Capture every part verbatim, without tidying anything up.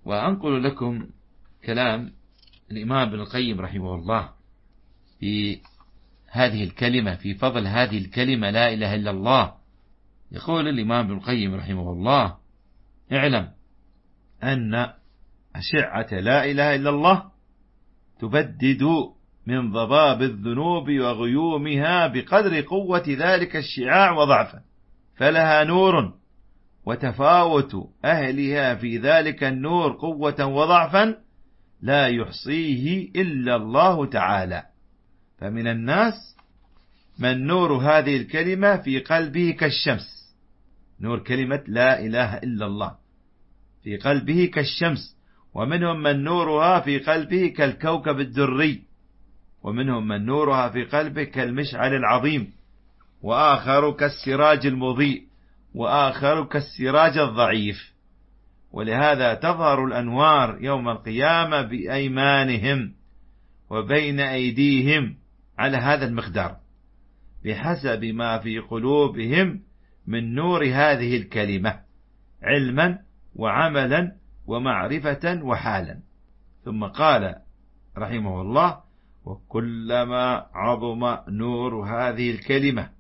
وأنقل لكم كلام الإمام ابن القيم رحمه الله في هذه الكلمة، في فضل هذه الكلمة لا إله إلا الله. يقول الإمام ابن القيم رحمه الله: اعلم أن أشعة لا إله إلا الله تبدد من ضباب الذنوب وغيومها بقدر قوة ذلك الشعاع وضعفه، فلها نور، وتفاوت أهلها في ذلك النور قوة وضعفا لا يحصيه إلا الله تعالى. فمن الناس من نور هذه الكلمة في قلبه كالشمس، نور كلمة لا إله إلا الله في قلبه كالشمس، ومنهم من نورها في قلبه كالكوكب الدري، ومنهم من نورها في قلبه كالمشعل العظيم، وآخر كالسراج المضيء، وآخر كالسراج الضعيف. ولهذا تظهر الأنوار يوم القيامة بأيمانهم وبين أيديهم على هذا المقدار بحسب ما في قلوبهم من نور هذه الكلمة علما وعملا ومعرفة وحالا. ثم قال رحمه الله: وكلما عظم نور هذه الكلمة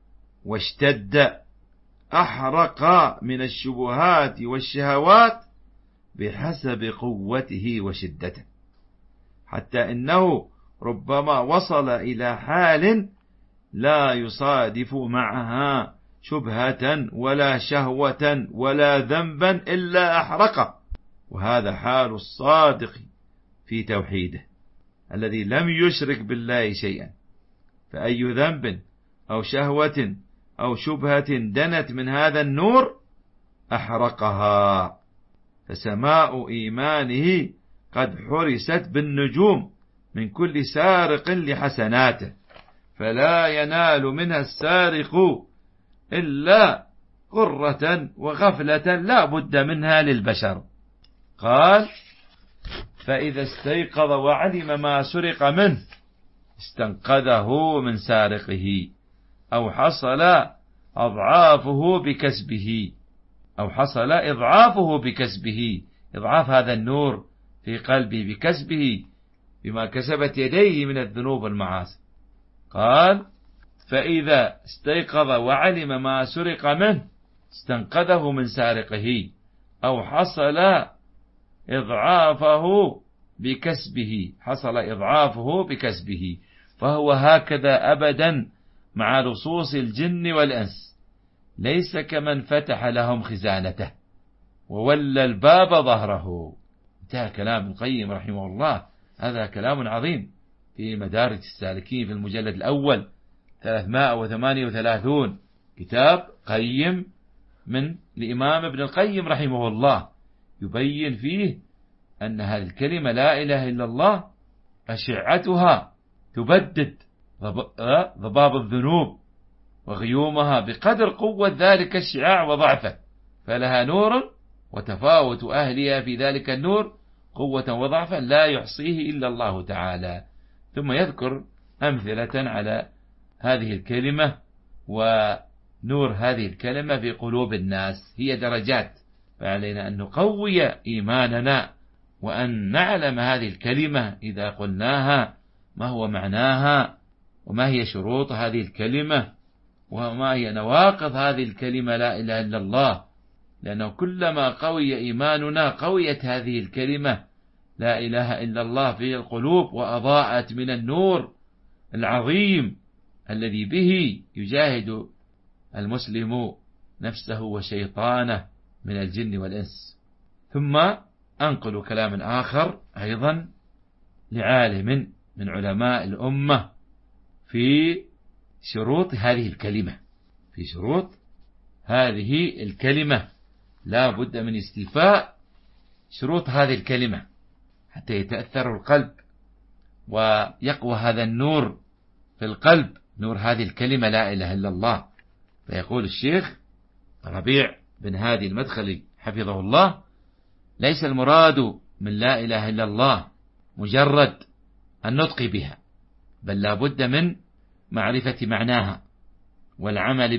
واشتد أحرق من الشبهات والشهوات بحسب قوته وشدته، حتى إنه ربما وصل إلى حال لا يصادف معها شبهة ولا شهوة ولا ذنبا إلا أحرقه. وهذا حال الصادق في توحيده الذي لم يشرك بالله شيئا، فأي ذنب أو شهوة أو شبهة دنت من هذا النور أحرقها، فسماء إيمانه قد حرست بالنجوم من كل سارق لحسناته، فلا ينال منها السارق إلا غرة وغفلة لا بد منها للبشر. قال: فإذا استيقظ وعلم ما سرق منه استنقذه من سارقه، أو حصل أضعافه بكسبه، أو حصل إضعافه بكسبه، إضعاف هذا النور في قلبه بكسبه بما كسبت يديه من الذنوب والمعاصي. قال: فإذا استيقظ وعلم ما سرق منه استنقذه من سارقه، أو حصل إضعافه بكسبه، حصل إضعافه بكسبه. فهو هكذا أبدا مع لصوص الجن والأنس، ليس كمن فتح لهم خزانته وولى الباب ظهره. انتهى كلام القيم رحمه الله. هذا كلام عظيم في مدارج السالكين في المجلد الأول ثلاثمائة وثمانية وثلاثين، كتاب قيم من الإمام ابن القيم رحمه الله، يبين فيه أن هذه الكلمة لا إله إلا الله أشعتها تبدد ضباب الذنوب وغيومها بقدر قوة ذلك الشعاع وضعفه، فلها نور، وتفاوت أهلها في ذلك النور قوة وضعفا لا يحصيه إلا الله تعالى. ثم يذكر أمثلة على هذه الكلمة ونور هذه الكلمة في قلوب الناس. هي درجات، فعلينا أن نقوي إيماننا وأن نعلم هذه الكلمة إذا قلناها ما هو معناها، وما هي شروط هذه الكلمة، وما هي نواقض هذه الكلمة لا إله إلا الله. لأنه كلما قوي إيماننا قويت هذه الكلمة لا إله إلا الله في القلوب، وأضاءت من النور العظيم الذي به يجاهد المسلم نفسه وشيطانه من الجن والإنس. ثم أنقل كلام آخر أيضا لعالم من علماء الأمة في شروط هذه الكلمة. في شروط هذه الكلمة لا بد من استيفاء شروط هذه الكلمة حتى يتأثر القلب ويقوى هذا النور في القلب، نور هذه الكلمة لا إله إلا الله. فيقول الشيخ ربيع بن هادي المدخلي حفظه الله: ليس المراد من لا إله إلا الله مجرد النطق بها، بل لا بد من معرفة معناها والعمل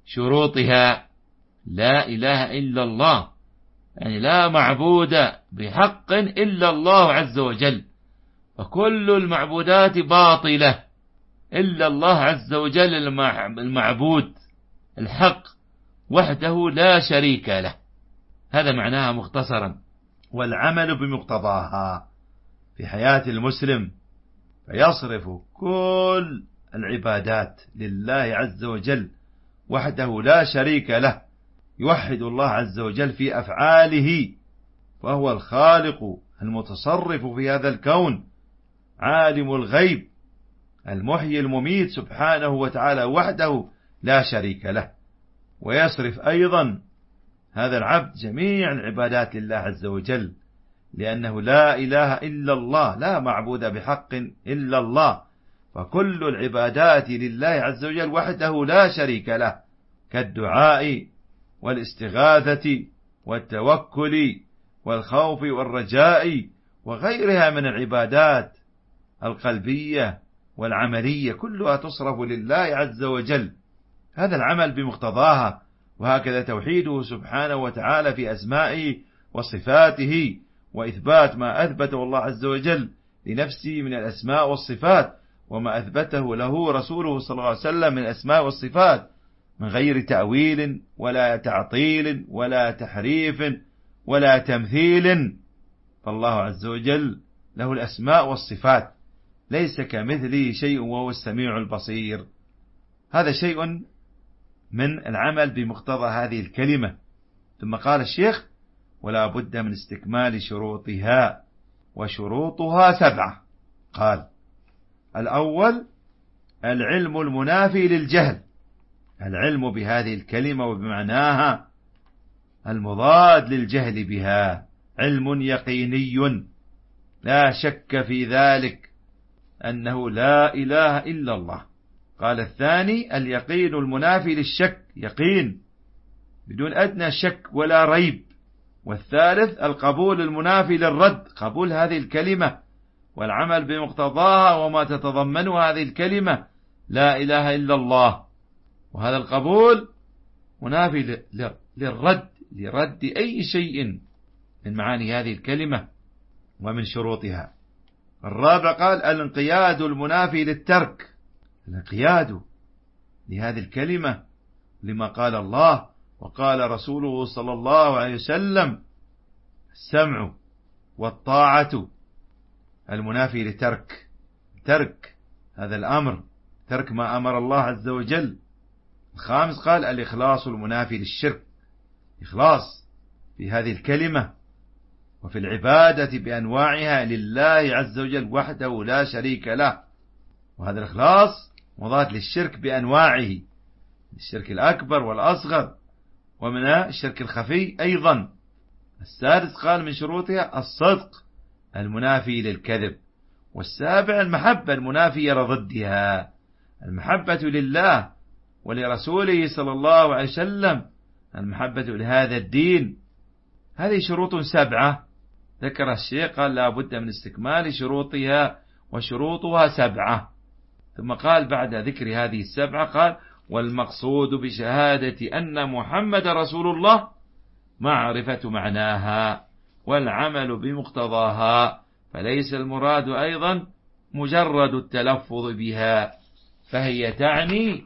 شروطها. لا إله إلا الله يعني لا معبود بحق إلا الله عز وجل، فكل المعبودات باطلة إلا الله عز وجل المعبود الحق وحده لا شريك له. هذا معناها مختصرا. والعمل بمقتضاها في حياة المسلم، فيصرف كل العبادات لله عز وجل وحده لا شريك له، يوحد الله عز وجل في أفعاله، وهو الخالق المتصرف في هذا الكون، عالم الغيب المحيي المميت سبحانه وتعالى وحده لا شريك له. ويصرف أيضا هذا العبد جميع العبادات لله عز وجل، لأنه لا إله إلا الله، لا معبود بحق إلا الله، فكل العبادات لله عز وجل وحده لا شريك له، كالدعاء والاستغاثة والتوكل والخوف والرجاء وغيرها من العبادات القلبية والعملية، كلها تصرف لله عز وجل. هذا العمل بمقتضاها. وهكذا توحيده سبحانه وتعالى في أسمائه وصفاته، وإثبات ما أثبته الله عز وجل لنفسه من الأسماء والصفات، وما أثبته له رسوله صلى الله عليه وسلم من الأسماء والصفات، من غير تأويل ولا تعطيل ولا تحريف ولا تمثيل. فالله عز وجل له الأسماء والصفات، ليس كمثله شيء وهو السميع البصير. هذا شيء من العمل بمقتضى هذه الكلمة. ثم قال الشيخ: ولا بد من استكمال شروطها، وشروطها سبعة. قال: الأول العلم المنافي للجهل، العلم بهذه الكلمة وبمعناها المضاد للجهل بها، علم يقيني لا شك في ذلك أنه لا إله إلا الله. قال: الثاني اليقين المنافي للشك، يقين بدون أدنى شك ولا ريب. والثالث القبول المنافي للرد، قبول هذه الكلمة والعمل بمقتضاها وما تتضمنها هذه الكلمة لا إله إلا الله. وهذا القبول منافي للرد، لرد أي شيء من معاني هذه الكلمة ومن شروطها. الرابع قال: الانقياد المنافي للترك، الانقياد لهذه الكلمة لما قال الله وقال رسوله صلى الله عليه وسلم، السمع والطاعة المنافي لترك، ترك هذا الأمر، ترك ما أمر الله عز وجل. الخامس قال: الإخلاص المنافي للشرك، إخلاص في هذه الكلمة وفي العبادة بأنواعها لله عز وجل وحده لا شريك له. وهذا الإخلاص مضاد للشرك بأنواعه، الشرك الأكبر والأصغر، ومن الشرك الخفي أيضا. السادس قال: من شروطها الصدق المنافي للكذب. والسابع المحبة المنافية لضدها، المحبة لله ولرسوله صلى الله عليه وسلم، المحبة لهذا الدين. هذه شروط سبعة ذكر الشيخ، قال: لا بد من استكمال شروطها، وشروطها سبعة. ثم قال بعد ذكر هذه السبعة قال: والمقصود بشهادة أن محمد رسول الله معرفة معناها والعمل بمقتضاها، فليس المراد أيضا مجرد التلفظ بها، فهي تعني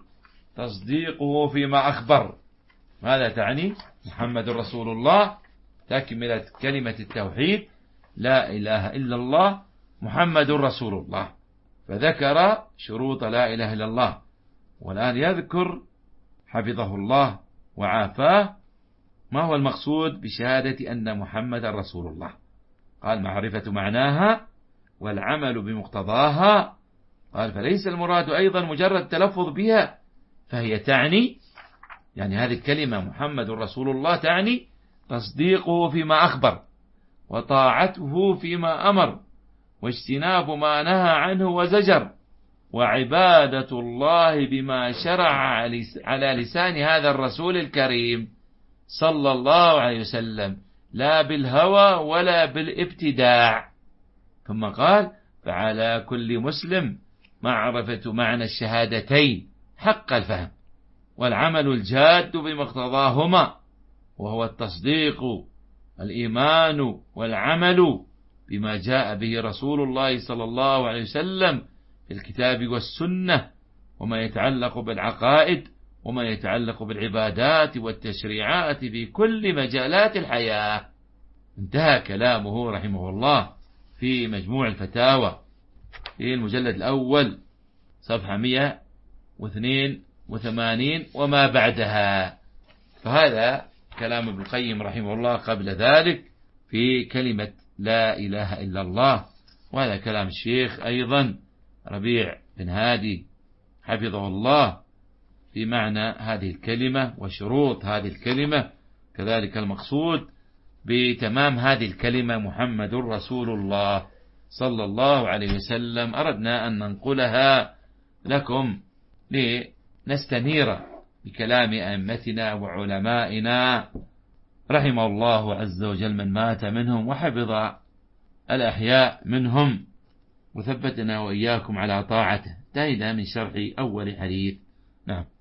تصديقه فيما أخبر. ماذا تعني؟ محمد رسول الله تكملة كلمة التوحيد، لا إله إلا الله محمد رسول الله. فذكر شروط لا إله إلا الله، والآن يذكر حفظه الله وعافاه ما هو المقصود بشهادة أن محمد رسول الله. قال: معرفة معناها والعمل بمقتضاها. قال: فليس المراد أيضا مجرد التلفظ بها، فهي تعني، يعني هذه الكلمة محمد رسول الله تعني تصديقه فيما أخبر، وطاعته فيما أمر، واجتناب ما نهى عنه وزجر، وعبادة الله بما شرع على لسان هذا الرسول الكريم صلى الله عليه وسلم، لا بالهوى ولا بالابتداع. ثم قال: فعلى كل مسلم معرفة معنى الشهادتين حق الفهم. والعمل الجاد بمقتضاهما، وهو التصديق الإيمان والعمل بما جاء به رسول الله صلى الله عليه وسلم في الكتاب والسنة، وما يتعلق بالعقائد وما يتعلق بالعبادات والتشريعات في كل مجالات الحياة. انتهى كلامه رحمه الله في مجموع الفتاوى في المجلد الأول صفحة مئة واثنين وثمانين وما بعدها. فهذا كلام ابن القيم رحمه الله قبل ذلك في كلمة لا إله إلا الله، وهذا كلام الشيخ أيضا ربيع بن هادي حفظه الله في معنى هذه الكلمة وشروط هذه الكلمة، كذلك المقصود بتمام هذه الكلمة محمد رسول الله صلى الله عليه وسلم. أردنا أن ننقلها لكم لنستنير بكلام أئمتنا وعلمائنا رحمه الله عز وجل من مات منهم وحفظ الأحياء منهم، وثبتنا وإياكم على طاعته. انتهينا من شرح أول حديث. نعم.